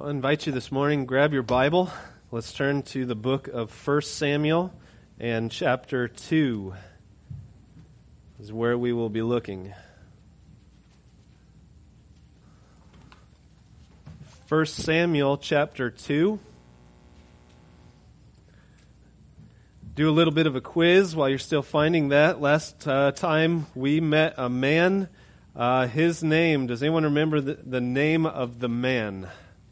I'll invite you this morning, grab your Bible. Let's turn to the book of 1 Samuel and chapter 2 is where we will be looking. 1 Samuel chapter 2. Do a little bit of a quiz while you're still finding that. Last time we met a man. His name, does anyone remember the name of the man?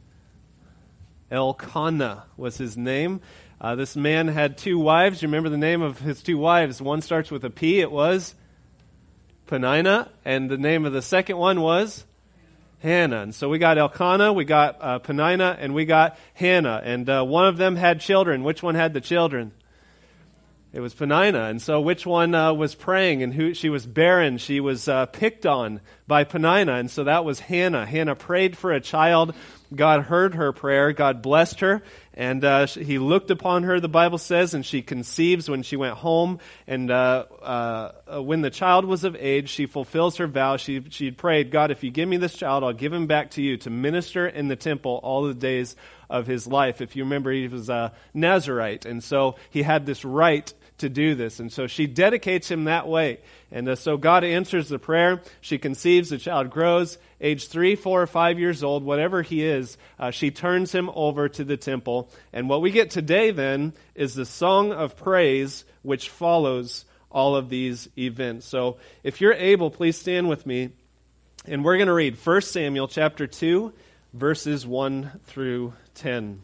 Elkanah was his name. This man had two wives. You remember the name of his two wives? One starts with a P. It was Peninnah. And the name of the second one was Hannah. And so we got Elkanah, we got Peninnah, and we got Hannah. And one of them had children. Which one had the children? It was Peninnah. And so which one was praying and who she was barren? She was picked on by Peninnah. And so that was Hannah. Hannah prayed for a child. God heard her prayer. God blessed her. And he looked upon her, the Bible says, and she conceives when she went home. And when the child was of age, she fulfills her vow. She prayed, God, if you give me this child, I'll give him back to you to minister in the temple all the days of his life. If you remember, he was a Nazirite. And so he had this right to do this. And so she dedicates him that way. And so God answers the prayer. She conceives, the child grows, age 3, 4, or 5 years old, whatever he is, she turns him over to the temple. And what we get today then is the song of praise which follows all of these events. So if you're able, please stand with me. And we're going to read 1 Samuel chapter 2, verses 1 through 10.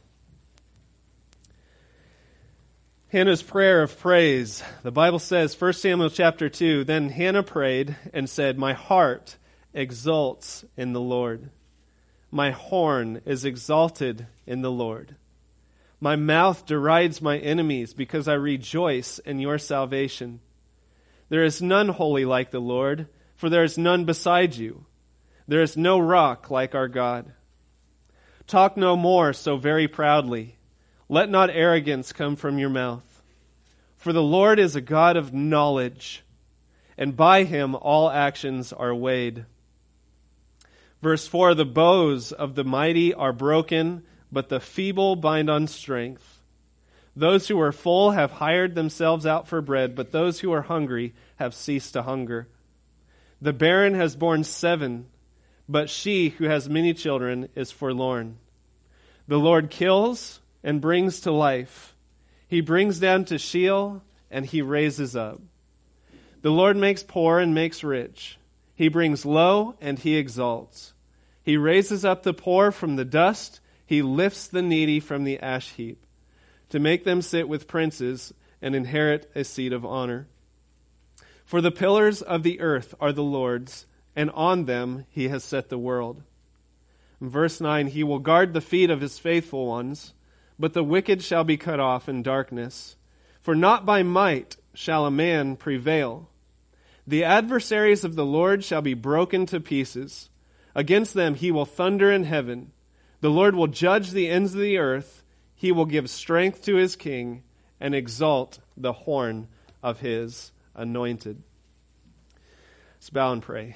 Hannah's prayer of praise. The Bible says, 1 Samuel chapter 2, Then Hannah prayed and said, My heart exults in the Lord. My horn is exalted in the Lord. My mouth derides my enemies because I rejoice in your salvation. There is none holy like the Lord, for there is none beside you. There is no rock like our God. Talk no more so very proudly. Let not arrogance come from your mouth. For the Lord is a God of knowledge, and by him all actions are weighed. Verse 4, The bows of the mighty are broken, but the feeble bind on strength. Those who are full have hired themselves out for bread, but those who are hungry have ceased to hunger. The barren has borne 7, but she who has many children is forlorn. The Lord kills and brings to life. He brings down to Sheol, and he raises up. The Lord makes poor and makes rich. He brings low, and he exalts. He raises up the poor from the dust. He lifts the needy from the ash heap, to make them sit with princes and inherit a seat of honor. For the pillars of the earth are the Lord's, and on them he has set the world. In verse 9, He will guard the feet of his faithful ones, but the wicked shall be cut off in darkness. For not by might shall a man prevail. The adversaries of the Lord shall be broken to pieces. Against them he will thunder in heaven. The Lord will judge the ends of the earth. He will give strength to his king and exalt the horn of his anointed. Let's bow and pray.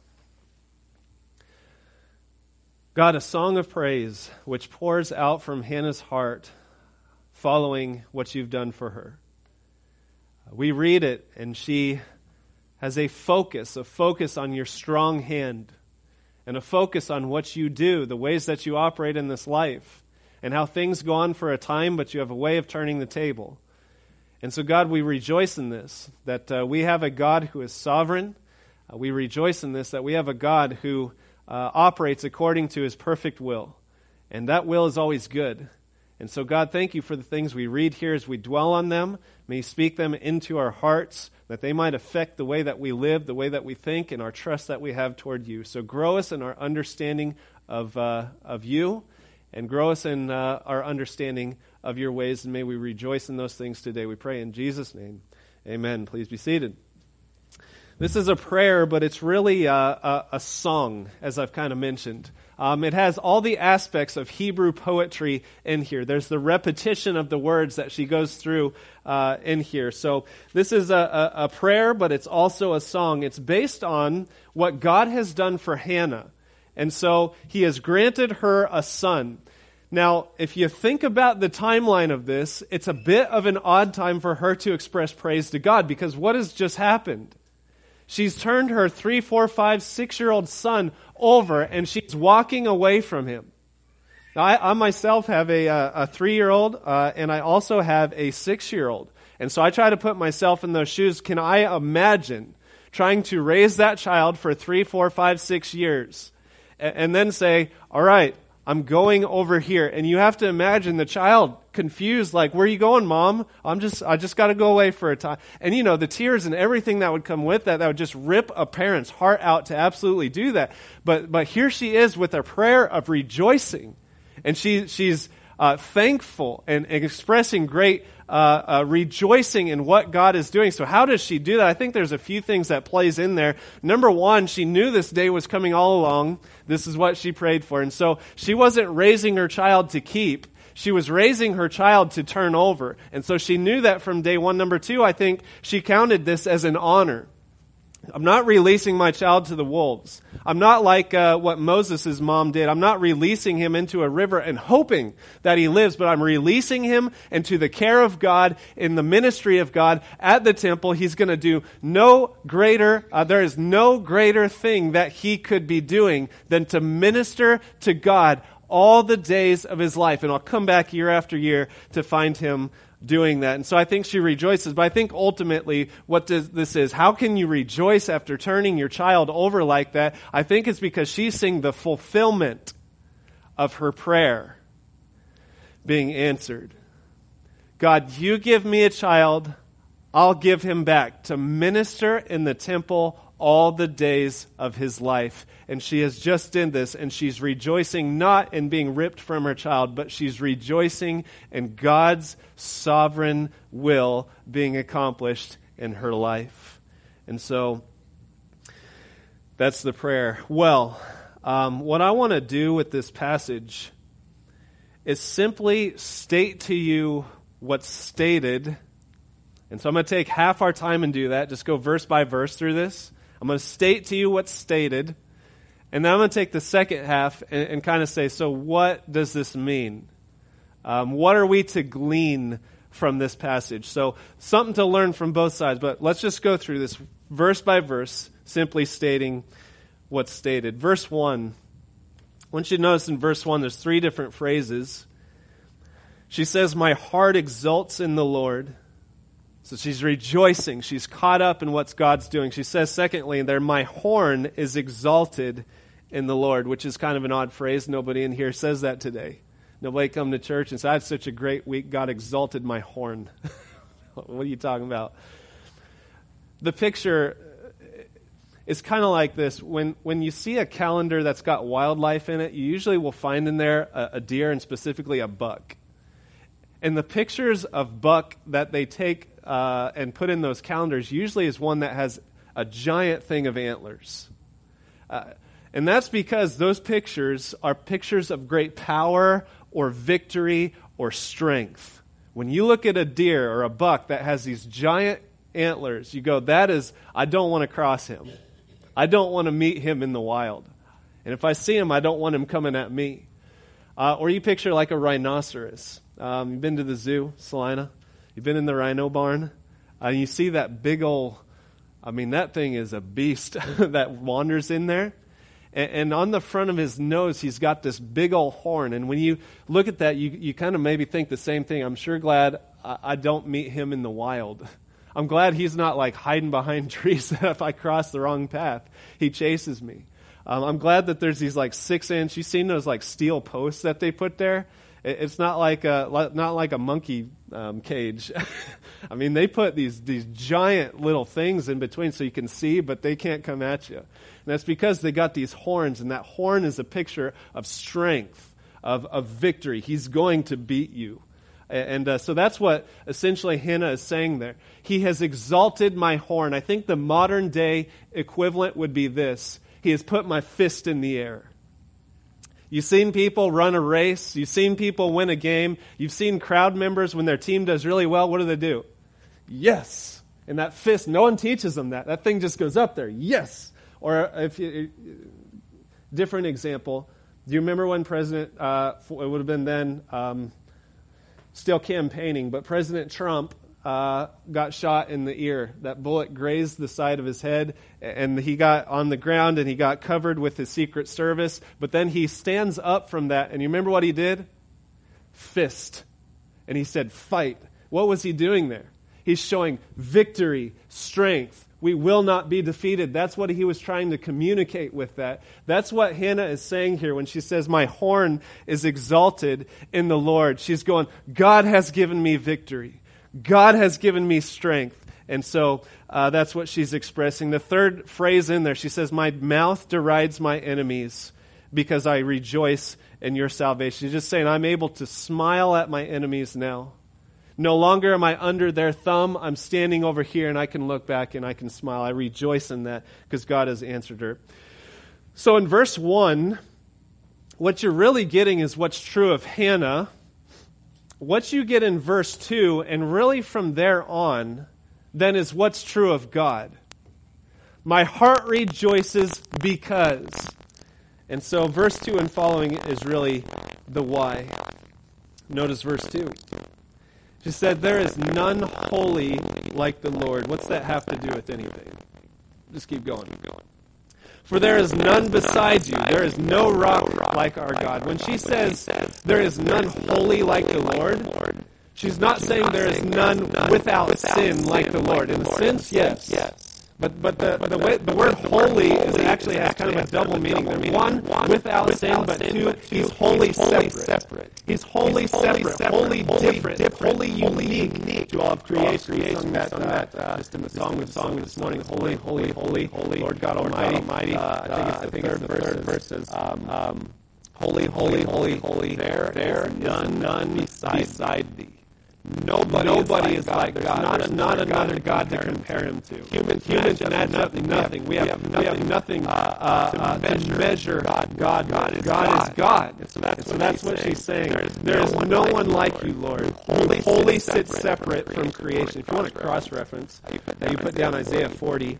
God, a song of praise which pours out from Hannah's heart following what you've done for her. We read it and she has a focus on your strong hand and a focus on what you do, the ways that you operate in this life and how things go on for a time, but you have a way of turning the table. And so God, we rejoice in this, that we have a God who is sovereign. We rejoice in this, that we have a God who operates according to his perfect will. And that will is always good. And so God, thank you for the things we read here as we dwell on them. May you speak them into our hearts, that they might affect the way that we live, the way that we think, and our trust that we have toward you. So grow us in our understanding of you, and grow us in our understanding of your ways, and may we rejoice in those things today. We pray in Jesus' name. Amen. Please be seated. This is a prayer, but it's really a song, as I've kind of mentioned. It has all the aspects of Hebrew poetry in here. There's the repetition of the words that she goes through in here. So this is a prayer, but it's also a song. It's based on what God has done for Hannah. And so he has granted her a son. Now, if you think about the timeline of this, it's a bit of an odd time for her to express praise to God, because what has just happened? She's turned her 3, 4, 5, 6-year-old son over, and she's walking away from him. Now, I myself have a 3-year-old, and I also have a 6-year-old. And so I try to put myself in those shoes. Can I imagine trying to raise that child for 3, 4, 5, 6 years, and then say, all right, I'm going over here. And you have to imagine the child confused, like, where are you going, Mom? I just got to go away for a time. And the tears and everything that would come with that would just rip a parent's heart out to absolutely do that. But here she is with a prayer of rejoicing. And she's thankful and expressing great rejoicing in what God is doing. So how does she do that? I think there's a few things that plays in there. Number one, she knew this day was coming all along. This is what she prayed for. And so she wasn't raising her child to keep. She was raising her child to turn over. And so she knew that from day one. Number two, I think she counted this as an honor. I'm not releasing my child to the wolves. I'm not like what Moses' mom did. I'm not releasing him into a river and hoping that he lives, but I'm releasing him into the care of God, in the ministry of God at the temple. He's going to do there is no greater thing that he could be doing than to minister to God all the days of his life. And I'll come back year after year to find him doing that. And so I think she rejoices. But I think ultimately what this is, how can you rejoice after turning your child over like that? I think it's because she's seeing the fulfillment of her prayer being answered. God, you give me a child, I'll give him back to minister in the temple all the days of his life. And she has just done this, and she's rejoicing not in being ripped from her child, but she's rejoicing in God's sovereign will being accomplished in her life. And so that's the prayer. Well, what I want to do with this passage is simply state to you what's stated. And so I'm going to take half our time and do that. Just go verse by verse through this. I'm going to state to you what's stated. And then I'm going to take the second half and kind of say, so what does this mean? What are we to glean from this passage? So something to learn from both sides. But let's just go through this verse by verse, simply stating what's stated. Verse 1. I want you to notice in verse 1, there's 3 different phrases. She says, my heart exults in the Lord. So she's rejoicing. She's caught up in what God's doing. She says, secondly, there, my horn is exalted in the Lord, which is kind of an odd phrase. Nobody in here says that today. Nobody come to church and say, I had such a great week. God exalted my horn. What are you talking about? The picture is kind of like this. When you see a calendar that's got wildlife in it, you usually will find in there a deer and specifically a buck. And the pictures of buck that they take and put in those calendars usually is one that has a giant thing of antlers. And that's because those pictures are pictures of great power or victory or strength. When you look at a deer or a buck that has these giant antlers, you go, I don't want to cross him. I don't want to meet him in the wild. And if I see him, I don't want him coming at me. Or you picture like a rhinoceros. You've been to the zoo, Salina? You've been in the rhino barn? And you see that big old, that thing is a beast that wanders in there. And on the front of his nose, he's got this big old horn. And when you look at that, you kind of maybe think the same thing. I'm sure glad I don't meet him in the wild. I'm glad he's not like hiding behind trees that if I cross the wrong path, he chases me. I'm glad that there's these like 6-inch, you've seen those like steel posts that they put there? It's not like a monkey cage. They put these giant little things in between so you can see, but they can't come at you. And that's because they got these horns, and that horn is a picture of strength, of victory. He's going to beat you. And so that's what essentially Hannah is saying there. He has exalted my horn. I think the modern day equivalent would be this. He has put my fist in the air. You've seen people run a race. You've seen people win a game. You've seen crowd members when their team does really well. What do? Yes. And that fist, no one teaches them that. That thing just goes up there. Yes. Or if Different example. Do you remember when President, it would have been then, still campaigning, but President Trump got shot in the ear. That bullet grazed the side of his head, and he got on the ground, and he got covered with his Secret Service. But then he stands up from that, and you remember what he did? Fist. And he said, fight. What was he doing there? He's showing victory, strength. We will not be defeated. That's what he was trying to communicate with that. That's what Hannah is saying here when she says, my horn is exalted in the Lord. She's going, God has given me victory. God has given me strength. And so that's what she's expressing. The third phrase in there, she says, my mouth derides my enemies because I rejoice in your salvation. She's just saying, I'm able to smile at my enemies now. No longer am I under their thumb. I'm standing over here and I can look back and I can smile. I rejoice in that because God has answered her. So in verse 1, what you're really getting is what's true of Hannah. What you get in verse 2, and really from there on, then is what's true of God. My heart rejoices because. And so verse 2 and following is really the why. Notice verse 2. She said, there is none holy like the Lord. What's that have to do with anything? Just keep going. For there is none beside you. There is no rock like our God. When she says, there is none holy like the Lord, she's not saying there is none without sin like the Lord. In a sense, yes. But the word holy is actually has kind of a double meaning. There's one, without sin, but two, he's wholly separate. He's wholly separate, wholly different, wholly unique to all of creation. We sung that just in the song this morning. Holy, holy, holy, holy, Lord God Almighty. I think it's the third verse says, holy, holy, holy, holy. There is none beside thee. Nobody is like God. There's not another God to compare him to. Humans match up nothing. We have nothing to measure God. God is God. And so that's what she's saying. There is no one like you, Lord. Holy sits separate from creation. If you want to cross-reference, you put down Isaiah 40.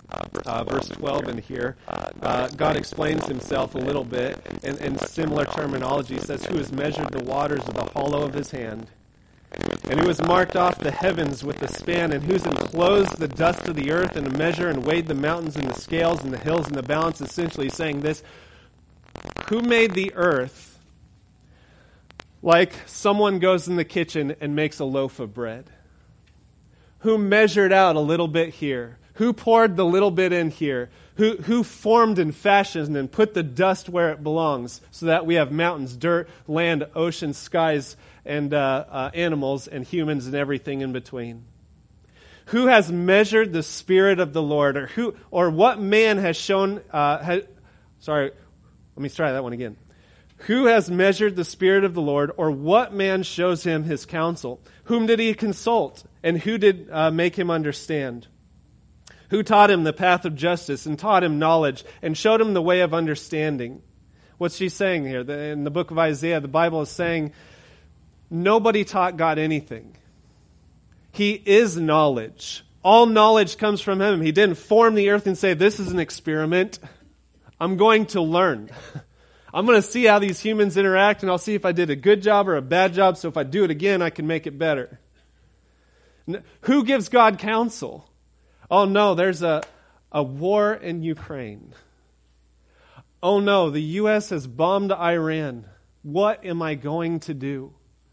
Verse 12 in here, God explains himself a little bit in similar terminology. He says, who has measured the waters with the hollow of his hand, and who has marked off the heavens with a span, and who's enclosed the dust of the earth in a measure, and weighed the mountains in the scales and the hills in the balance. Essentially saying this, who made the earth like someone goes in the kitchen and makes a loaf of bread? Who measured out a little bit here? Who poured the little bit in here? Who formed and fashioned and put the dust where it belongs so that we have mountains, dirt, land, ocean, skies, and animals and humans and everything in between? Who has measured the Spirit of the Lord? Or what man has shown... let me try that one again. Who has measured the Spirit of the Lord, or what man shows him his counsel? Whom did he consult, and who did make him understand? Who taught him the path of justice, and taught him knowledge, and showed him the way of understanding? What's she saying here? In the book of Isaiah, the Bible is saying, nobody taught God anything. He is knowledge. All knowledge comes from him. He didn't form the earth and say, this is an experiment. I'm going to learn. I'm going to see how these humans interact, and I'll see if I did a good job or a bad job, so if I do it again, I can make it better. Who gives God counsel? Oh no, there's a war in Ukraine. Oh no, the U.S. has bombed Iran. What am I going to do?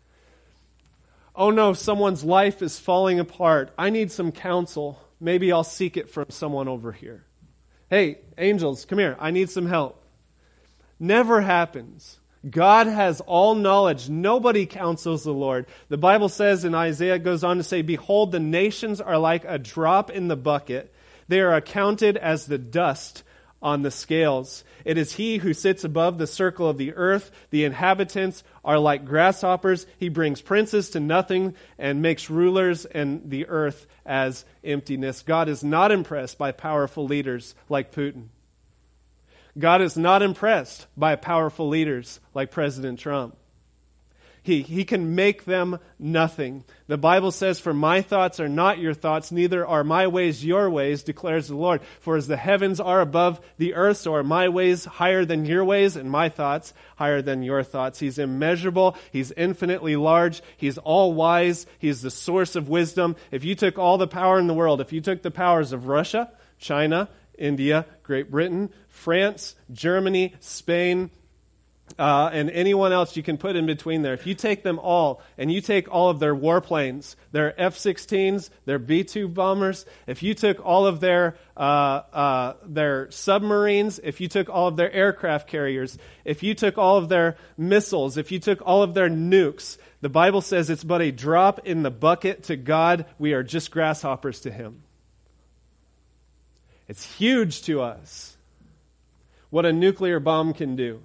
Oh no, someone's life is falling apart. I need some counsel. Maybe I'll seek it from someone over here. Hey, angels, come here. I need some help. Never happens. God has all knowledge. Nobody counsels the Lord. The Bible says in Isaiah, it goes on to say, behold, the nations are like a drop in the bucket. They are accounted as the dust on the scales. It is he who sits above the circle of the earth. The inhabitants are like grasshoppers. He brings princes to nothing and makes rulers and the earth as emptiness. God is not impressed by powerful leaders like Putin. God is not impressed by powerful leaders like President Trump. He can make them nothing. The Bible says, "For my thoughts are not your thoughts, neither are my ways your ways, declares the Lord. For as the heavens are above the earth, so are my ways higher than your ways, and my thoughts higher than your thoughts." He's immeasurable. He's infinitely large. He's all wise. He's the source of wisdom. If you took all the power in the world, if you took the powers of Russia, China, India, Great Britain, France, Germany, Spain, and anyone else you can put in between there. If you take them all, and you take all of their warplanes, their F-16s, their B-2 bombers, if you took all of their submarines, if you took all of their aircraft carriers, if you took all of their missiles, if you took all of their nukes, the Bible says it's but a drop in the bucket to God. We are just grasshoppers to Him. It's huge to us what a nuclear bomb can do.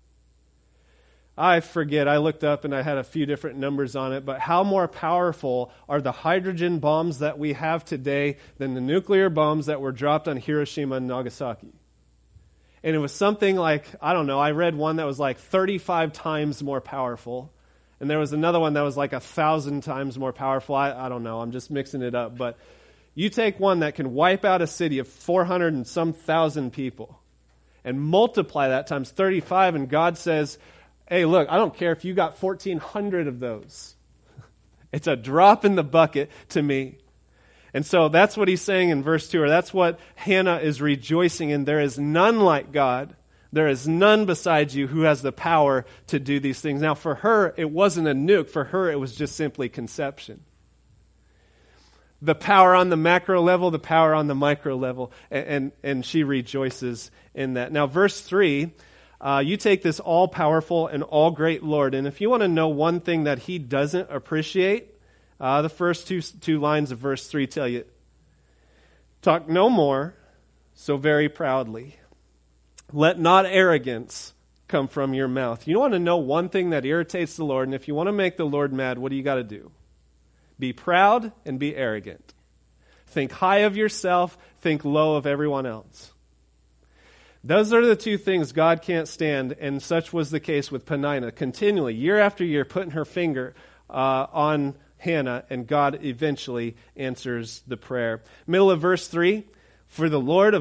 I forget, I looked up and I had a few different numbers on it, but how more powerful are the hydrogen bombs that we have today than the nuclear bombs that were dropped on Hiroshima and Nagasaki? And it was something like, I don't know, I read one that was like 35 times more powerful. And there was another one that was like 1,000 times more powerful. I don't know, I'm just mixing it up. But you take one that can wipe out a city of 400 and some thousand people and multiply that times 35, and God says, hey, look, I don't care if you got 1,400 of those. It's a drop in the bucket to me. And so that's what he's saying in verse 2, or that's what Hannah is rejoicing in. There is none like God. There is none besides you who has the power to do these things. Now, for her, it wasn't a nuke. For her, it was just simply conception. The power on the macro level, the power on the micro level, and she rejoices in that. Now, verse 3, you take this all-powerful and all-great Lord, and if you want to know one thing that He doesn't appreciate, the first two lines of verse 3 tell you, talk no more so very proudly. Let not arrogance come from your mouth. You want to know one thing that irritates the Lord, and if you want to make the Lord mad, what do you got to do? Be proud and be arrogant. Think high of yourself, think low of everyone else. Those are the two things God can't stand, and such was the case with Peninnah. Continually, year after year, putting her finger on Hannah, and God eventually answers the prayer. Middle of verse 3, for the Lord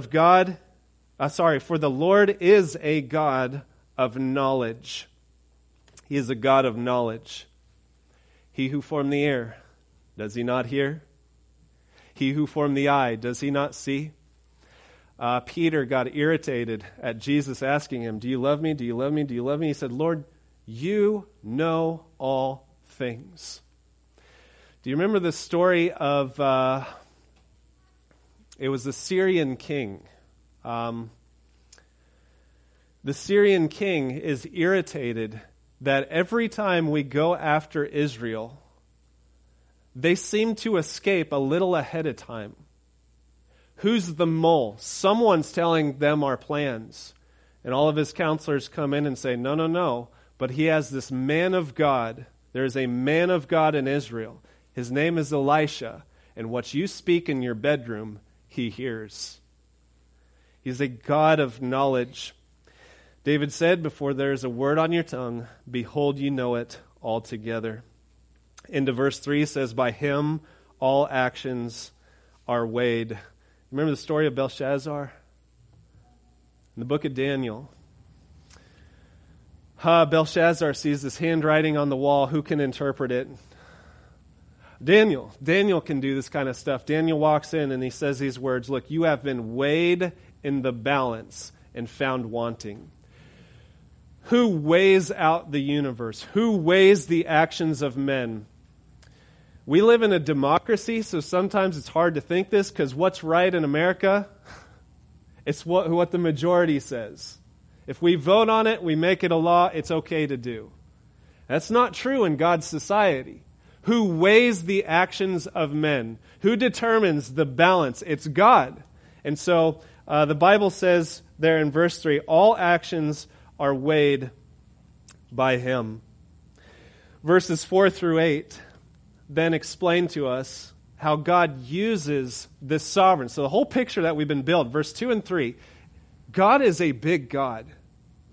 is a God of knowledge. He is a God of knowledge. He who formed the ear, does He not hear? He who formed the eye, does He not see? Peter got irritated at Jesus asking him, do you love me? Do you love me? Do you love me? He said, Lord, you know all things. Do you remember the story of, it was the Syrian king. The Syrian king is irritated that every time we go after Israel, they seem to escape a little ahead of time. Who's the mole? Someone's telling them our plans. And all of his counselors come in and say, no. But he has this man of God. There is a man of God in Israel. His name is Elisha. And what you speak in your bedroom, he hears. He's a God of knowledge. David said, before there is a word on your tongue, behold, you know it altogether. Into verse 3 says, by him all actions are weighed. Remember the story of Belshazzar? In the book of Daniel. Belshazzar sees this handwriting on the wall. Who can interpret it? Daniel. Daniel can do this kind of stuff. Daniel walks in and he says these words, look, you have been weighed in the balance and found wanting. Who weighs out the universe? Who weighs the actions of men? We live in a democracy, so sometimes it's hard to think this, because what's right in America, it's what the majority says. If we vote on it, we make it a law, it's okay to do. That's not true in God's society. Who weighs the actions of men? Who determines the balance? It's God. And so the Bible says there in verse 3, all actions are weighed by Him. Verses 4 through 8 then explain to us how God uses this sovereign. So the whole picture that we've been built, verse 2 and 3, God is a big God.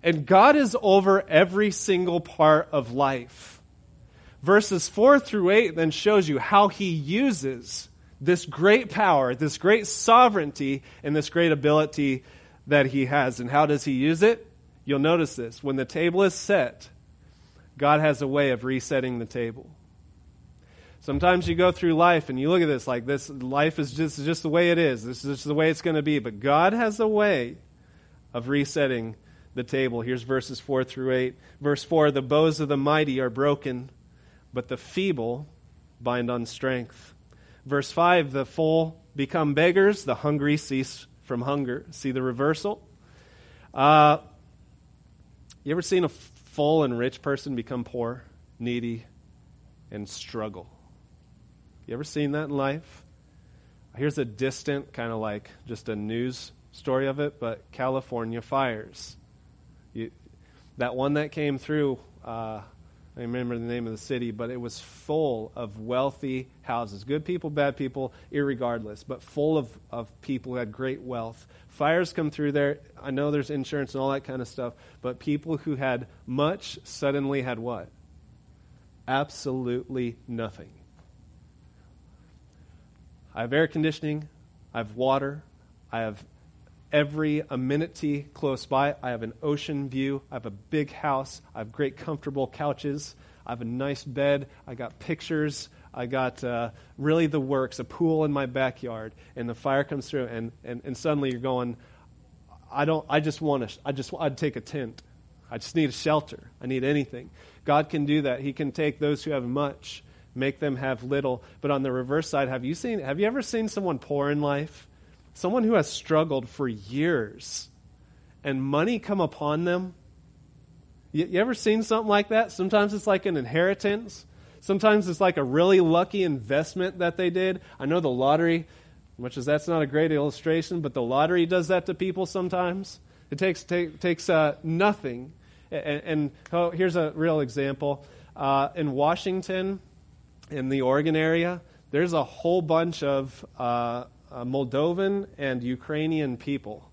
And God is over every single part of life. Verses 4 through 8 then shows you how he uses this great power, this great sovereignty, and this great ability that he has. And how does he use it? You'll notice this. When the table is set, God has a way of resetting the table. Sometimes you go through life and you look at this like this, life is just the way it is. This is just the way it's going to be. But God has a way of resetting the table. Here's verses 4 through 8. Verse 4, the bows of the mighty are broken, but the feeble bind on strength. Verse 5, the full become beggars, the hungry cease from hunger. See the reversal? You ever seen a full and rich person become poor, needy, and struggle? You ever seen that in life? Here's a distant, kind of like just a news story of it, but California fires. That one that came through, I remember the name of the city, but it was full of wealthy houses. Good people, bad people, irregardless, but full of people who had great wealth. Fires come through there. I know there's insurance and all that kind of stuff, but people who had much suddenly had what? Absolutely nothing. I have air conditioning. I have water. I have every amenity close by. I have an ocean view. I have a big house. I have great comfortable couches. I have a nice bed. I got pictures. I got really the works, a pool in my backyard. And the fire comes through and suddenly you're going, I'd take a tent. I just need a shelter. I need anything. God can do that. He can take those who have much, make them have little. But on the reverse side, have you ever seen someone poor in life? Someone who has struggled for years and money come upon them? You ever seen something like that? Sometimes it's like an inheritance. Sometimes it's like a really lucky investment that they did. I know the lottery, much as that's not a great illustration, but the lottery does that to people sometimes. It takes nothing. And here's a real example. In Washington, in the Oregon area, there's a whole bunch of Moldovan and Ukrainian people.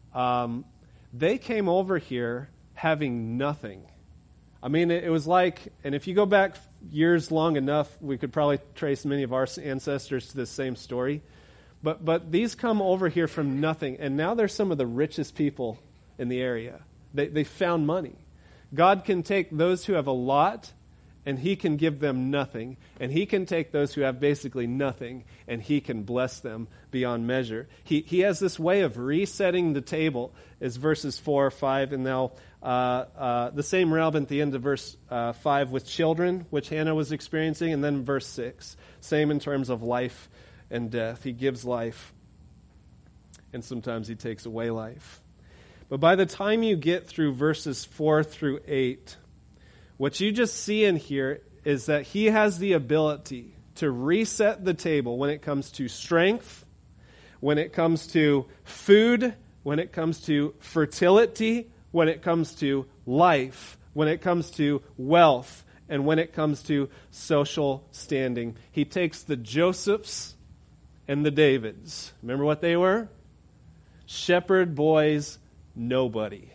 They came over here having nothing. I mean, it was like, and if you go back years long enough, we could probably trace many of our ancestors to this same story. But these come over here from nothing, and now they're some of the richest people in the area. They found money. God can take those who have a lot, and he can give them nothing. And he can take those who have basically nothing, and he can bless them beyond measure. He has this way of resetting the table, is verses 4, 5, and now the same realm at the end of verse 5 with children, which Hannah was experiencing, and then verse 6. Same in terms of life and death. He gives life, and sometimes he takes away life. But by the time you get through verses 4 through 8, what you just see in here is that he has the ability to reset the table when it comes to strength, when it comes to food, when it comes to fertility, when it comes to life, when it comes to wealth, and when it comes to social standing. He takes the Josephs and the Davids. Remember what they were? Shepherd boys, nobody.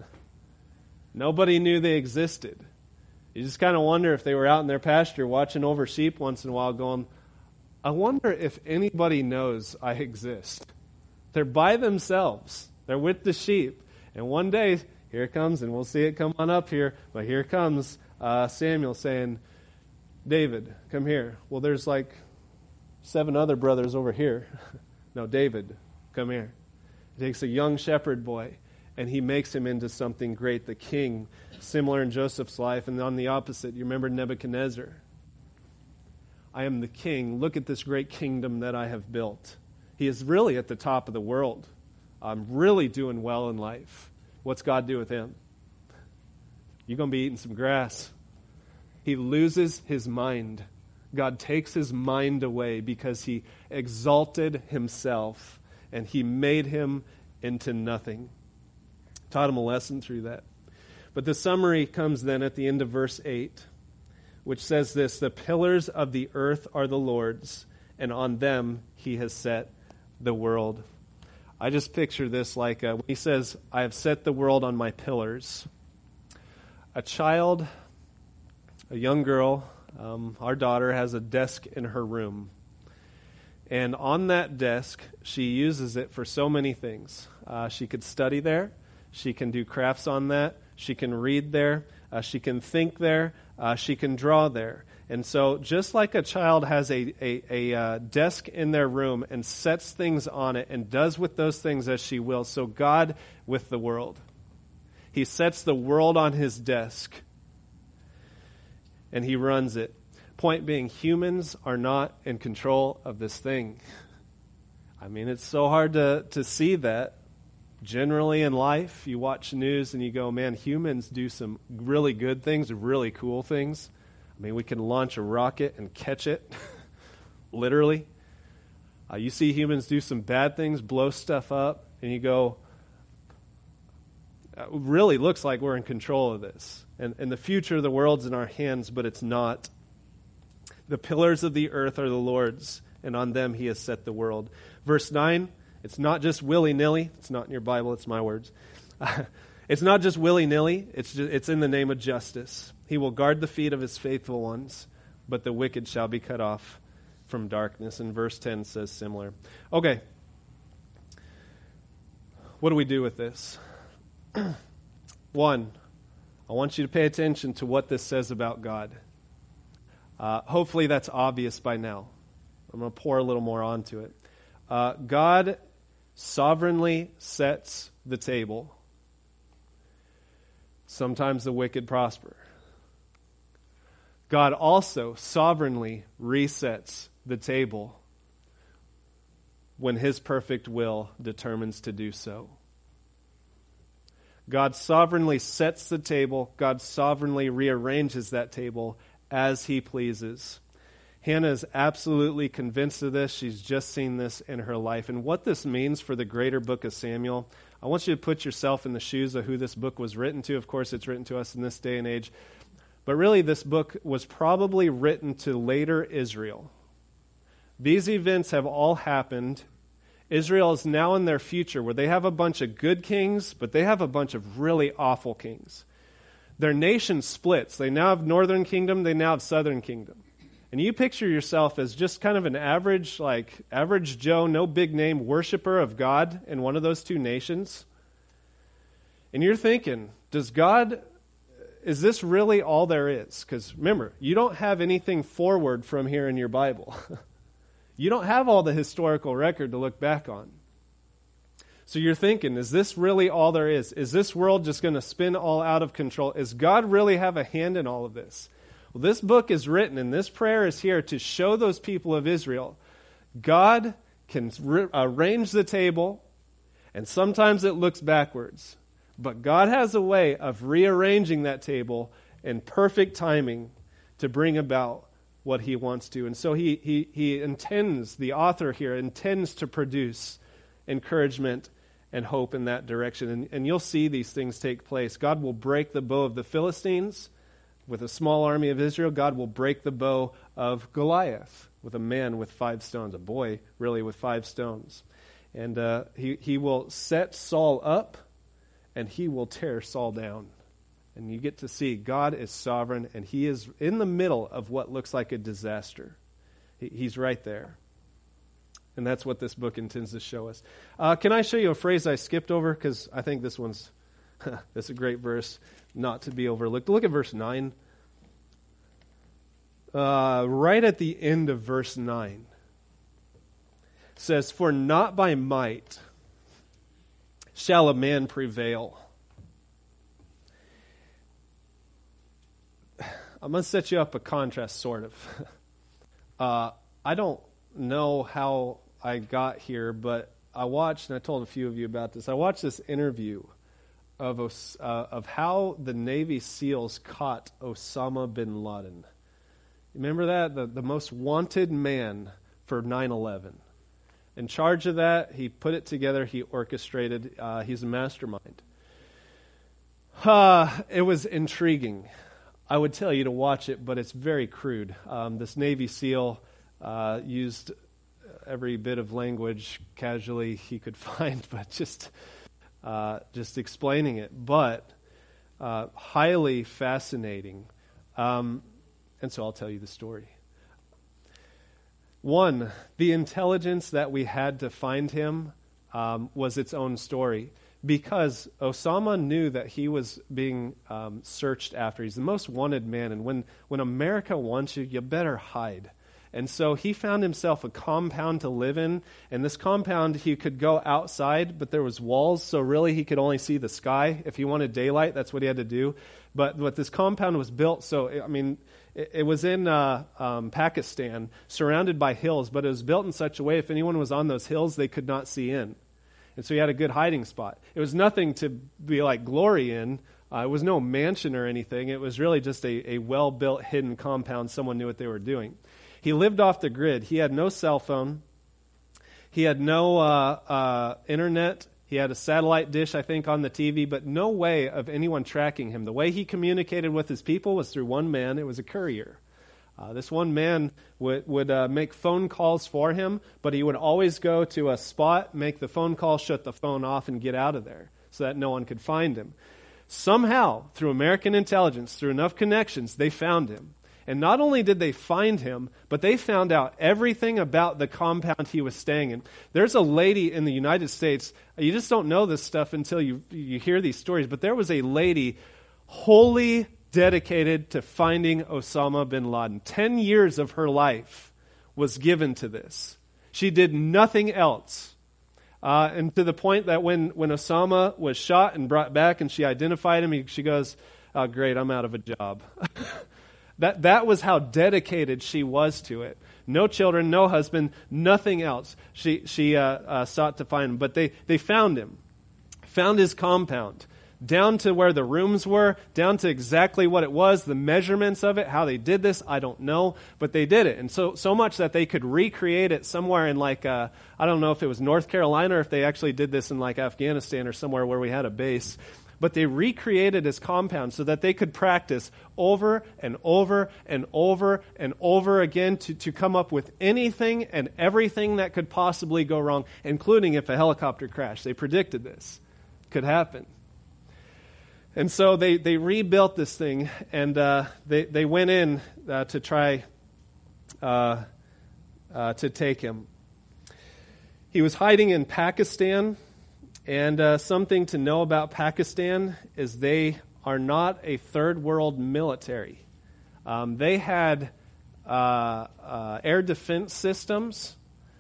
Nobody knew they existed. You just kind of wonder if they were out in their pasture watching over sheep once in a while going, I wonder if anybody knows I exist. They're by themselves. They're with the sheep. And one day, here it comes, and we'll see it come on up here, but here comes Samuel saying, David, come here. Well, there's like 7 other brothers over here. No, David, come here. He takes a young shepherd boy, and he makes him into something great, the king, similar in Joseph's life. And on the opposite, you remember Nebuchadnezzar. I am the king. Look at this great kingdom that I have built. He is really at the top of the world. I'm really doing well in life. What's God do with him? You're going to be eating some grass. He loses his mind. God takes his mind away because he exalted himself and he made him into nothing. Taught him a lesson through that. But the summary comes then at the end of verse 8, which says this, the pillars of the earth are the Lord's, and on them he has set the world. I just picture this like when he says, I have set the world on my pillars. A child, a young girl, our daughter has a desk in her room. And on that desk, she uses it for so many things. She could study there. She can do crafts on that. She can read there. She can think there. She can draw there. And so just like a child has a desk in their room and sets things on it and does with those things as she will, so God with the world. He sets the world on his desk and he runs it. Point being, humans are not in control of this thing. I mean, it's so hard to see that. Generally in life, you watch news and you go, man, humans do some really good things, really cool things. I mean, we can launch a rocket and catch it, literally. You see humans do some bad things, blow stuff up, and you go, it really looks like we're in control of this. And the future of the world's in our hands, but it's not. The pillars of the earth are the Lord's, and on them he has set the world. Verse 9, it's not just willy-nilly. It's not in your Bible, it's my words. It's not just willy-nilly. It's in the name of justice. He will guard the feet of his faithful ones, but the wicked shall be cut off from darkness. And verse 10 says similar. Okay. What do we do with this? One, I want you to pay attention to what this says about God. Hopefully that's obvious by now. I'm going to pour a little more onto it. God sovereignly sets the table. Sometimes the wicked prosper. God also sovereignly resets the table when his perfect will determines to do so. God sovereignly sets the table. God sovereignly rearranges that table as he pleases. Hannah is absolutely convinced of this. She's just seen this in her life. And what this means for the greater book of Samuel, I want you to put yourself in the shoes of who this book was written to. Of course, it's written to us in this day and age. But really, this book was probably written to later Israel. These events have all happened. Israel is now in their future where they have a bunch of good kings, but they have a bunch of really awful kings. Their nation splits. They now have northern kingdom, they now have southern kingdom. And you picture yourself as just kind of an average Joe, no big name worshiper of God in one of those two nations. And you're thinking, is this really all there is? Because remember, you don't have anything forward from here in your Bible. You don't have all the historical record to look back on. So you're thinking, is this really all there is? Is this world just going to spin all out of control? Does God really have a hand in all of this? Well, this book is written, and this prayer is here to show those people of Israel, God can arrange the table, and sometimes it looks backwards. But God has a way of rearranging that table in perfect timing to bring about what he wants to. And so he intends, the author here intends to produce encouragement and hope in that direction. And you'll see these things take place. God will break the bow of the Philistines with a small army of Israel. God will break the bow of Goliath with a man with 5 stones, a boy really with 5 stones. And he will set Saul up, and he will tear Saul down. And you get to see God is sovereign, and he is in the middle of what looks like a disaster. He's right there. And that's what this book intends to show us. Can I show you a phrase I skipped over? Because I think this one's that's a great verse not to be overlooked. Look at verse 9. Right at the end of verse 9. It says, "For not by might shall a man prevail." I'm going to set you up a contrast, sort of. I don't know how I got here, but I watched, and I told a few of you about this, I watched this interview of how the Navy SEALs caught Osama bin Laden. Remember that? The most wanted man for 9/11. In charge of that, he put it together, he orchestrated, he's a mastermind. It was intriguing. I would tell you to watch it, but it's very crude. This Navy SEAL used every bit of language casually he could find, but just explaining it. But highly fascinating. And so I'll tell you the story. One, the intelligence that we had to find him was its own story, because Osama knew that he was being searched after. He's the most wanted man, and when America wants you, you better hide. And so he found himself a compound to live in, and this compound, he could go outside, but there was walls, so really he could only see the sky. If he wanted daylight, that's what he had to do. But this compound was built, so, I mean, it was in Pakistan, surrounded by hills, but it was built in such a way if anyone was on those hills, they could not see in. And so he had a good hiding spot. It was nothing to be like glory in. It was no mansion or anything. It was really just a well-built, hidden compound. Someone knew what they were doing. He lived off the grid. He had no cell phone. He had no internet. He had a satellite dish, I think, on the TV, but no way of anyone tracking him. The way he communicated with his people was through one man. It was a courier. This one man would make phone calls for him, but he would always go to a spot, make the phone call, shut the phone off, and get out of there so that no one could find him. Somehow, through American intelligence, through enough connections, they found him. And not only did they find him, but they found out everything about the compound he was staying in. There's a lady in the United States, you just don't know this stuff until you hear these stories, but there was a lady wholly dedicated to finding Osama bin Laden. 10 years of her life was given to this. She did nothing else. And to the point that when Osama was shot and brought back and she identified him, she goes, "Oh, great, I'm out of a job." That was how dedicated she was to it. No children, no husband, nothing else. She sought to find him. But they found him, found his compound, down to where the rooms were, down to exactly what it was, the measurements of it, how they did this, I don't know, but they did it. And so much that they could recreate it somewhere in I don't know if it was North Carolina or if they actually did this in Afghanistan or somewhere where we had a base. But they recreated his compound so that they could practice over and over and over and over again to come up with anything and everything that could possibly go wrong, including if a helicopter crashed. They predicted this could happen. And so they rebuilt this thing, and they went in to try to take him. He was hiding in Pakistan. And something to know about Pakistan is they are not a third world military. They had air defense systems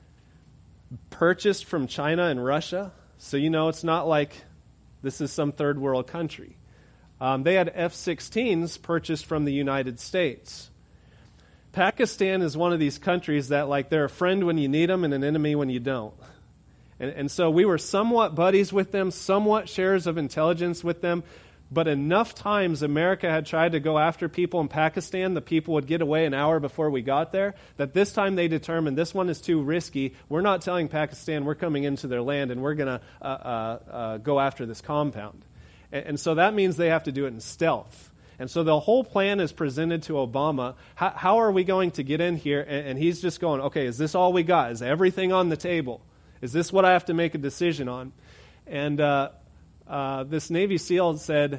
purchased from China and Russia. So, it's not like this is some third world country. They had F-16s purchased from the United States. Pakistan is one of these countries that they're a friend when you need them and an enemy when you don't. And so we were somewhat buddies with them, somewhat shares of intelligence with them, but enough times America had tried to go after people in Pakistan, the people would get away an hour before we got there, that this time they determined this one is too risky. We're not telling Pakistan we're coming into their land and we're going to go after this compound. And so that means they have to do it in stealth. And so the whole plan is presented to Obama. How are we going to get in here? And he's just going, okay, is this all we got? Is everything on the table? Is this what I have to make a decision on? And this Navy SEAL said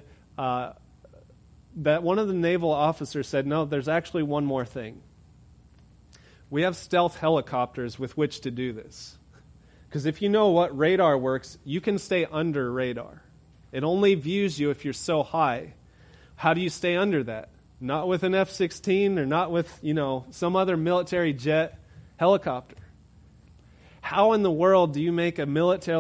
that one of the naval officers said, no, there's actually one more thing. We have stealth helicopters with which to do this. Because if you know what radar works, you can stay under radar. It only views you if you're so high. How do you stay under that? Not with an F-16 or not with, some other military jet helicopter. How in the world do you make a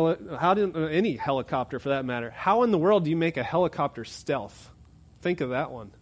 any helicopter for that matter, how in the world do you make a helicopter stealth? Think of that one.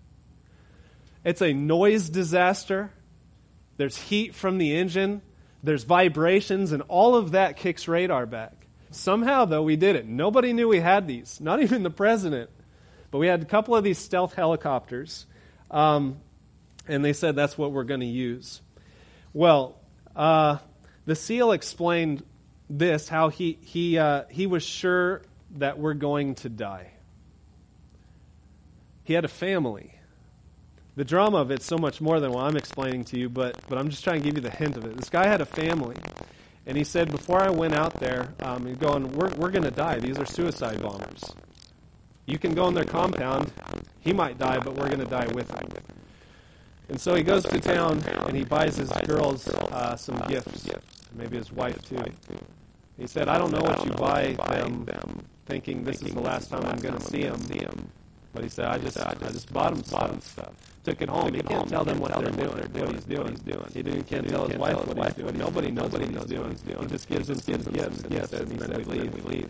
It's a noise disaster. There's heat from the engine. There's vibrations, and all of that kicks radar back. Somehow, though, we did it. Nobody knew we had these, not even the president. But we had a couple of these stealth helicopters, and they said that's what we're going to use. Well, the SEAL explained this, how he was sure that we're going to die. He had a family. The drama of it's so much more than what I'm explaining to you, but I'm just trying to give you the hint of it. This guy had a family, and he said, before I went out there, he's going, we're going to die. These are suicide bombers. You can go in their compound. He might die, but we're going to die with him. And so he goes to town, and he buys his girls some gifts, maybe his wife too. He said, I don't know what you buy them thinking this is the last time I'm going to see them. But he said, I just bought him stuff. Took it home. He can't tell them what they're doing, what he's doing. He can't tell his wife what he's doing. Nobody knows what he's doing. He just gives them gifts, and then we leave.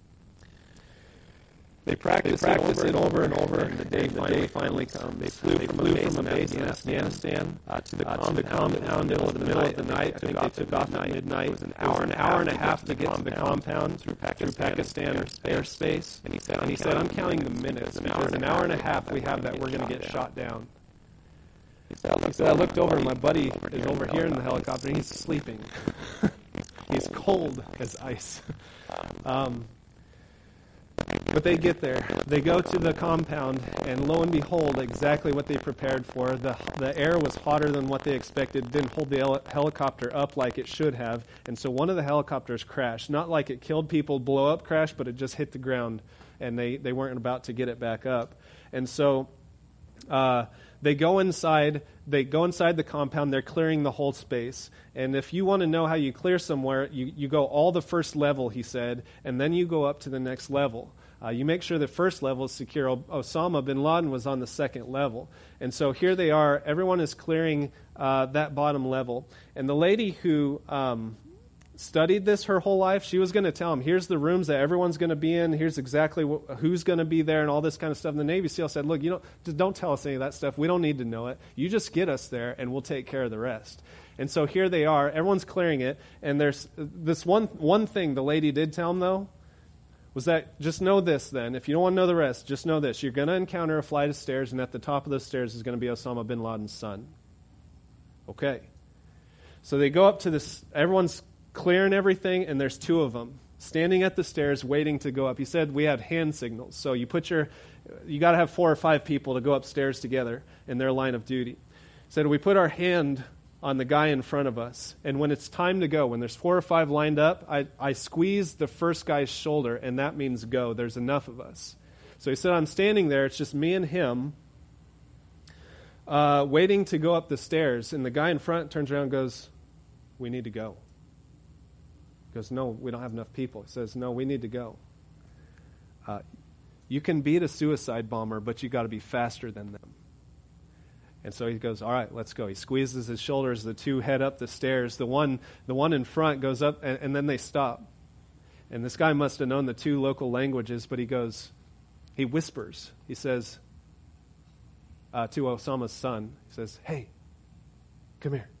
They practice it over and over, and the day finally comes. They flew from a base in Afghanistan to the compound in the middle of the night. I think they took off at midnight. It was an hour and a half to get to the compound through Pakistan airspace. And he said, I'm counting the minutes, because an hour and a half we have that we're going to get shot down. He said, I looked over, and my buddy is over here in the helicopter, and he's sleeping. He's cold as ice. But they get there. They go to the compound, and lo and behold, exactly what they prepared for. The air was hotter than what they expected, didn't hold the helicopter up like it should have, and so one of the helicopters crashed. Not like it killed people, blow up crash, but it just hit the ground, and they weren't about to get it back up. And so they go inside the compound. They're clearing the whole space. And if you want to know how you clear somewhere, you go all the first level, he said, and then you go up to the next level. You make sure the first level is secure. Osama bin Laden was on the second level. And so here they are. Everyone is clearing that bottom level. And the lady who studied this her whole life, she was going to tell him, here's the rooms that everyone's going to be in, here's exactly who's going to be there and all this kind of stuff. And the Navy SEAL said, look, just don't tell us any of that stuff. We don't need to know it. You just get us there and we'll take care of the rest. And so here they are. Everyone's clearing it. And there's this one thing the lady did tell him, though, was that just know this then. If you don't want to know the rest, just know this. You're going to encounter a flight of stairs, and at the top of those stairs is going to be Osama bin Laden's son. Okay. So they go up to this. Everyone's clearing everything, and there's two of them standing at the stairs waiting to go up. He said we had hand signals. So you got to have 4 or 5 people to go upstairs together in their line of duty. He said we put our hand on the guy in front of us, and when it's time to go, when there's 4 or 5 lined up, I squeeze the first guy's shoulder, and that means go. There's enough of us. So he said, I'm standing there, it's just me and him, waiting to go up the stairs, and the guy in front turns around and goes, we need to go. He goes, no, we don't have enough people. He says, no, we need to go. You can beat a suicide bomber, but you got to be faster than them. And so he goes, all right, let's go. He squeezes his shoulders. The two head up the stairs. The one in front goes up, and then they stop. And this guy must have known the 2 local languages, but he whispers. He says to Osama's son, he says, hey, come here.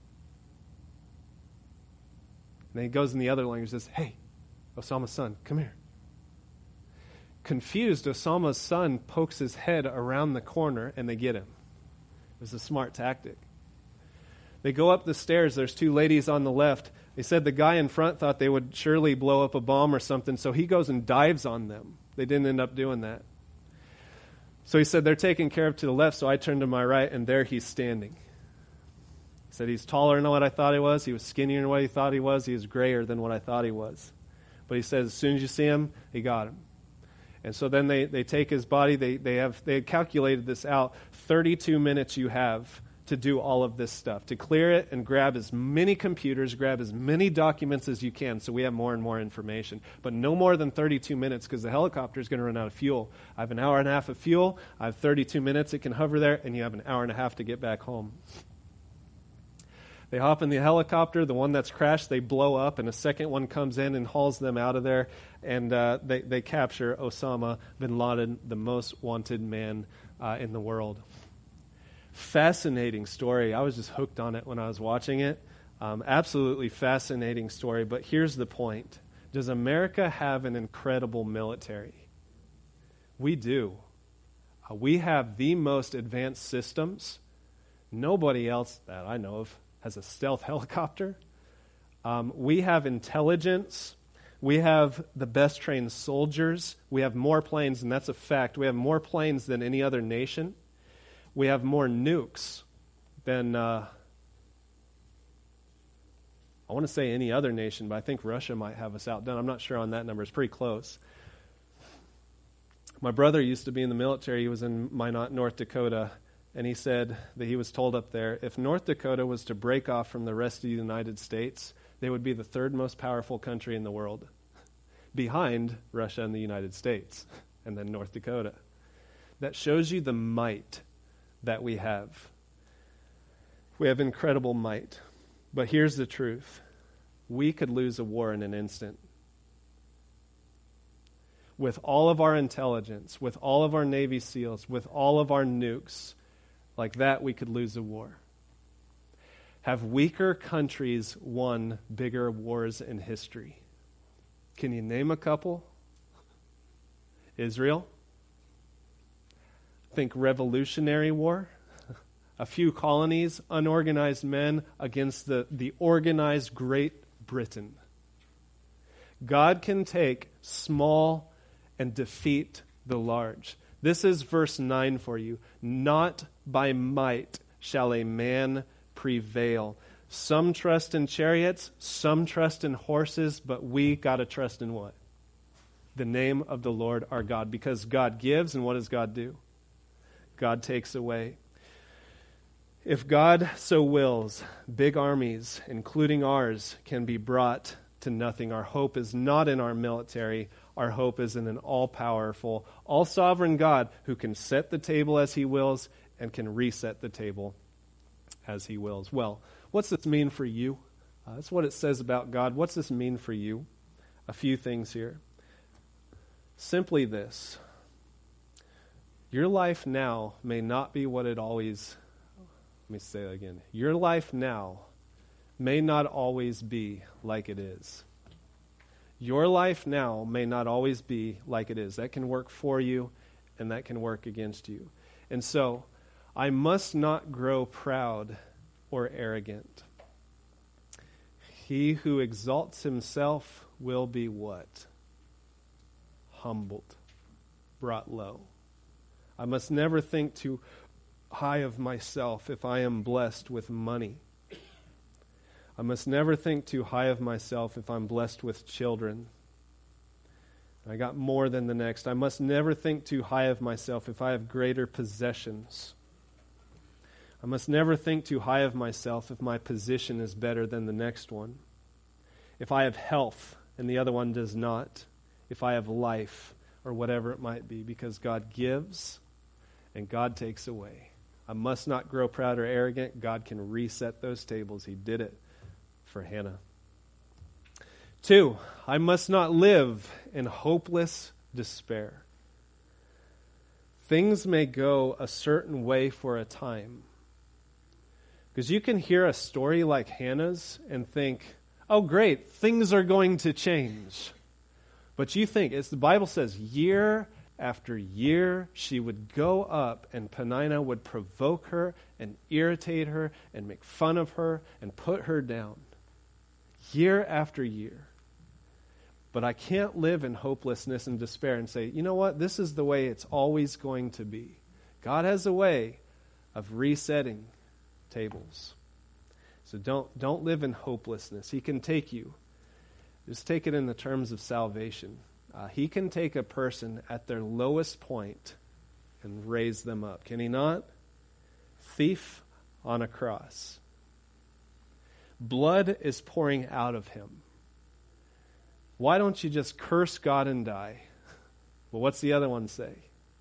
And then he goes in the other language and says, hey, Osama's son, come here. Confused, Osama's son pokes his head around the corner, and they get him. It was a smart tactic. They go up the stairs. There's 2 ladies on the left. They said the guy in front thought they would surely blow up a bomb or something, so he goes and dives on them. They didn't end up doing that. So he said they're taken care of to the left, so I turned to my right, and there he's standing. He said he's taller than what I thought he was. He was skinnier than what he thought he was. He was grayer than what I thought he was. But he says as soon as you see him, he got him. And so then they take his body. They had calculated this out. 32 minutes you have to do all of this stuff, to clear it and grab as many computers, grab as many documents as you can so we have more and more information. But no more than 32 minutes because the helicopter is going to run out of fuel. I have an hour and a half of fuel. I have 32 minutes. It can hover there, and you have an hour and a half to get back home. They hop in the helicopter. The one that's crashed, they blow up, and a second one comes in and hauls them out of there, and they capture Osama bin Laden, the most wanted man in the world. Fascinating story. I was just hooked on it when I was watching it. Absolutely fascinating story, but here's the point. Does America have an incredible military? We do. We have the most advanced systems. Nobody else that I know of has a stealth helicopter. We have intelligence. We have the best trained soldiers. We have more planes, and that's a fact. We have more planes than any other nation. We have more nukes than, I want to say any other nation, but I think Russia might have us outdone. I'm not sure on that number. It's pretty close. My brother used to be in the military. He was in Minot, North Dakota, and he said that he was told up there, if North Dakota was to break off from the rest of the United States, they would be the third most powerful country in the world, behind Russia and the United States, and then North Dakota. That shows you the might that we have. We have incredible might. But here's the truth. We could lose a war in an instant. With all of our intelligence, with all of our Navy SEALs, with all of our nukes, like that, we could lose a war. Have weaker countries won bigger wars in history? Can you name a couple? Israel. Think Revolutionary War. A few colonies, unorganized men against the organized Great Britain. God can take small and defeat the large. This is verse 9 for you. Not by might shall a man prevail. Some trust in chariots, some trust in horses, but we got to trust in what? The name of the Lord our God. Because God gives, and what does God do? God takes away. If God so wills, big armies, including ours, can be brought to nothing. Our hope is not in our military. Our hope is in an all-powerful, all-sovereign God who can set the table as he wills and can reset the table as he wills. Well, what's this mean for you? That's what it says about God. What's this mean for you? A few things here. Simply this. Your life now may not be what it always... Let me say that again. Your life now may not always be like it is. Your life now may not always be like it is. That can work for you, and that can work against you. And so, I must not grow proud or arrogant. He who exalts himself will be what? Humbled, brought low. I must never think too high of myself if I am blessed with money. I must never think too high of myself if I'm blessed with children. I got more than the next. I must never think too high of myself if I have greater possessions. I must never think too high of myself if my position is better than the next one. If I have health and the other one does not. If I have life or whatever it might be. Because God gives and God takes away. I must not grow proud or arrogant. God can reset those tables. He did it for Hannah. 2, I must not live in hopeless despair. Things may go a certain way for a time. Because you can hear a story like Hannah's and think, oh great, things are going to change. But you think, the Bible says, year after year, she would go up and Peninnah would provoke her and irritate her and make fun of her and put her down. Year after year. But I can't live in hopelessness and despair and say, you know what, this is the way it's always going to be. God has a way of resetting tables. So don't live in hopelessness. He can take you. Just take it in the terms of salvation. He can take a person at their lowest point and raise them up. Can he not? Thief on a cross. Blood is pouring out of him. Why don't you just curse God and die? Well, what's the other one say?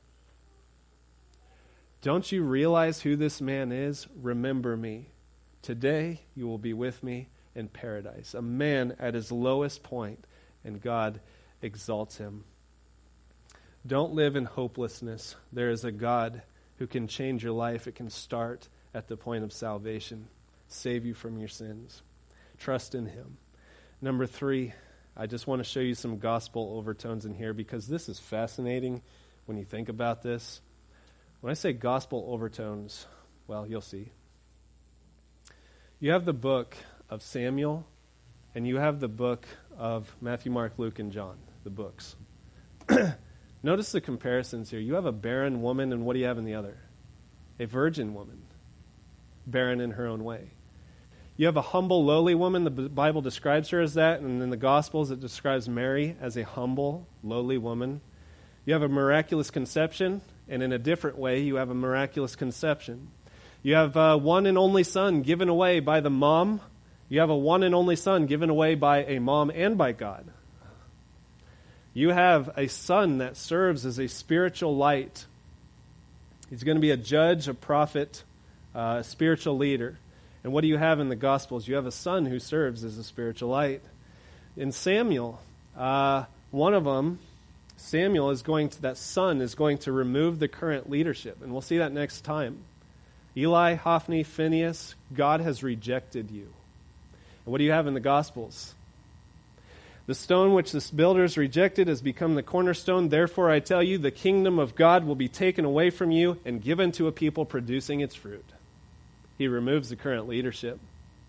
Don't you realize who this man is? Remember me. Today you will be with me in paradise. A man at his lowest point, and God exalts him. Don't live in hopelessness. There is a God who can change your life. It can start at the point of salvation, save you from your sins. Trust in him. Number 3, I just want to show you some gospel overtones in here because this is fascinating when you think about this. When I say gospel overtones, well, you'll see. You have the book of Samuel, and you have the book of Matthew, Mark, Luke, and John, the books. Notice the comparisons here. You have a barren woman, and what do you have in the other? a virgin woman, barren in her own way. You have a humble, lowly woman. The Bible describes her as that, and in the Gospels it describes Mary as a humble, lowly woman. You have a miraculous conception, and in a different way, you have a miraculous conception. You have a one and only son given away by the mom. You have a one and only son given away by a mom and by God. You have a son that serves as a spiritual light. He's going to be a judge, a prophet, a spiritual leader. And what do you have in the Gospels? You have a son who serves as a spiritual light. In Samuel, one of them, Samuel that son is going to remove the current leadership. And we'll see that next time. Eli, Hophni, Phinehas, God has rejected you. And what do you have in the Gospels? The stone which the builders rejected has become the cornerstone. Therefore, I tell you, the kingdom of God will be taken away from you and given to a people producing its fruit. He removes the current leadership.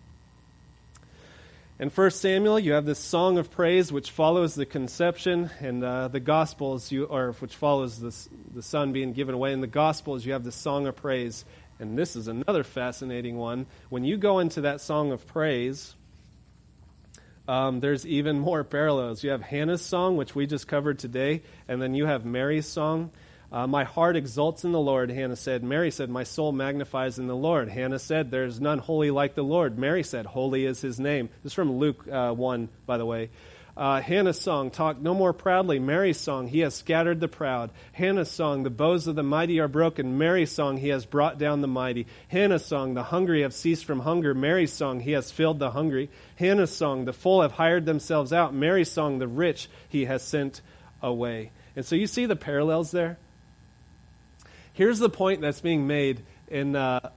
In 1 Samuel, you have this song of praise which follows the conception, and the Gospels, which follows the son being given away. In the Gospels, you have the song of praise, and this is another fascinating one. When you go into that song of praise, there's even more parallels. You have Hannah's song, which we just covered today, and then you have Mary's song. My heart exults in the Lord, Hannah said. Mary said, my soul magnifies in the Lord. Hannah said, there is none holy like the Lord. Mary said, holy is his name. This is from Luke 1, by the way. Hannah's song, talk no more proudly. Mary's song, he has scattered the proud. Hannah's song, the bows of the mighty are broken. Mary's song, he has brought down the mighty. Hannah's song, the hungry have ceased from hunger. Mary's song, he has filled the hungry. Hannah's song, the full have hired themselves out. Mary's song, the rich he has sent away. And so you see the parallels there? Here's the point that's being made in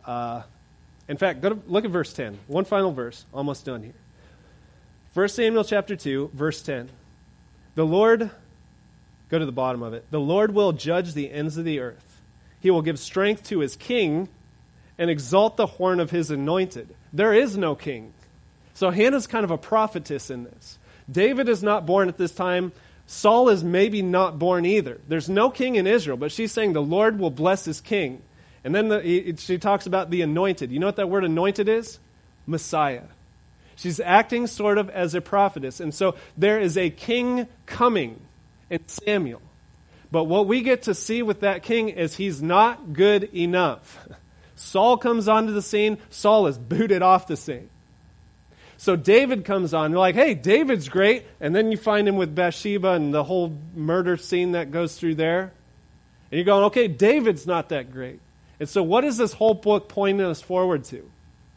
fact, look at verse 10. One final verse, almost done here. 1 Samuel chapter 2, verse 10. The Lord, go to the bottom of it. The Lord will judge the ends of the earth. He will give strength to his king and exalt the horn of his anointed. There is no king. So Hannah's kind of a prophetess in this. David is not born at this time. Saul is maybe not born either. There's no king in Israel, but she's saying the Lord will bless his king. And then she talks about the anointed. You know what that word anointed is? Messiah. She's acting sort of as a prophetess. And so there is a king coming in Samuel. But what we get to see with that king is he's not good enough. Saul comes onto the scene. Saul is booted off the scene. So David comes on. You're like, hey, David's great. And then you find him with Bathsheba and the whole murder scene that goes through there. And you're going, okay, David's not that great. And so what is this whole book pointing us forward to?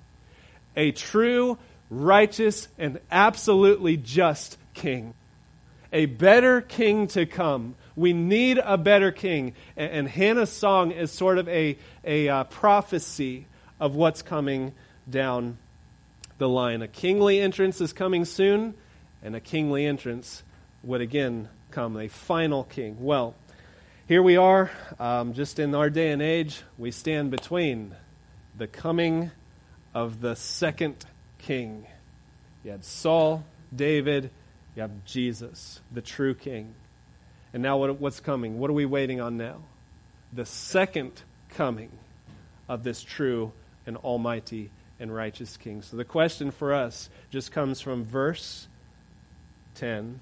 A true, righteous, and absolutely just king. A better king to come. We need a better king. And Hannah's song is sort of a prophecy of what's coming down the line. A kingly entrance is coming soon, and a kingly entrance would again come, a final king. Well, here we are, just in our day and age, we stand between the coming of the second king. You had Saul, David, you have Jesus, the true king. And now what's coming? What are we waiting on now? The second coming of this true and almighty and righteous king. So the question for us just comes from verse 10.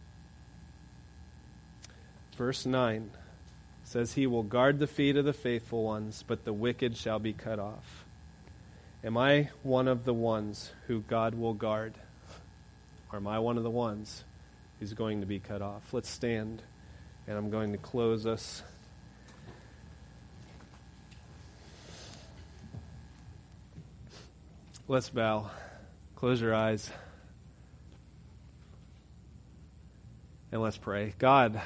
Verse 9 says, he will guard the feet of the faithful ones, but the wicked shall be cut off. Am I one of the ones who God will guard? Or am I one of the ones who's going to be cut off? Let's stand, and I'm going to close us. Let's bow. Close your eyes. And let's pray. God,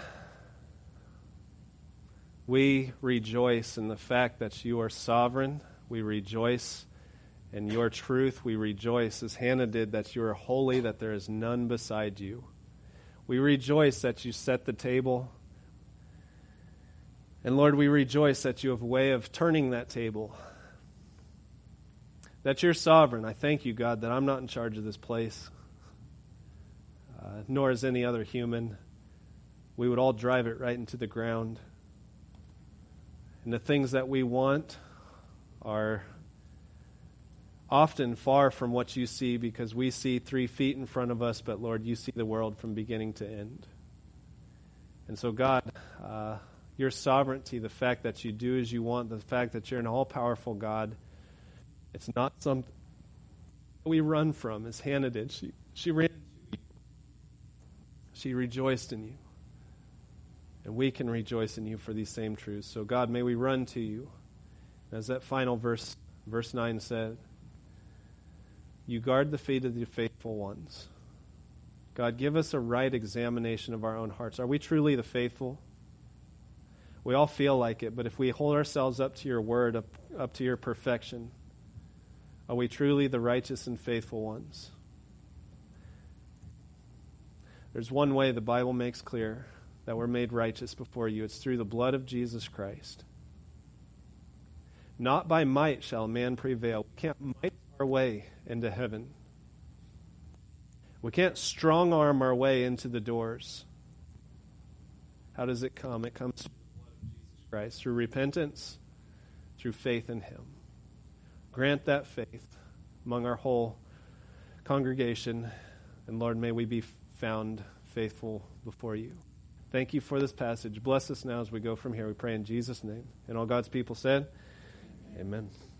we rejoice in the fact that you are sovereign. We rejoice in your truth. We rejoice, as Hannah did, that you are holy, that there is none beside you. We rejoice that you set the table. And Lord, we rejoice that you have a way of turning that table. That you're sovereign. I thank you, God, that I'm not in charge of this place, nor is any other human. We would all drive it right into the ground. And the things that we want are often far from what you see, because we see 3 feet in front of us, but Lord, you see the world from beginning to end. And so God, your sovereignty, the fact that you do as you want, the fact that you're an all-powerful God, it's not something we run from, as Hannah did. She ran to you. She rejoiced in you. And we can rejoice in you for these same truths. So God, may we run to you. As that final verse 9 said, you guard the feet of the faithful ones. God, give us a right examination of our own hearts. Are we truly the faithful? We all feel like it, but if we hold ourselves up to your word, up to your perfection, are we truly the righteous and faithful ones? There's one way the Bible makes clear that we're made righteous before you. It's through the blood of Jesus Christ. Not by might shall man prevail. We can't might our way into heaven. We can't strong-arm our way into the doors. How does it come? It comes through the blood of Jesus Christ, through repentance, through faith in him. Grant that faith among our whole congregation, and Lord, may we be found faithful before you. Thank you for this passage. Bless us now as we go from here. We pray in Jesus' name. And all God's people said, amen.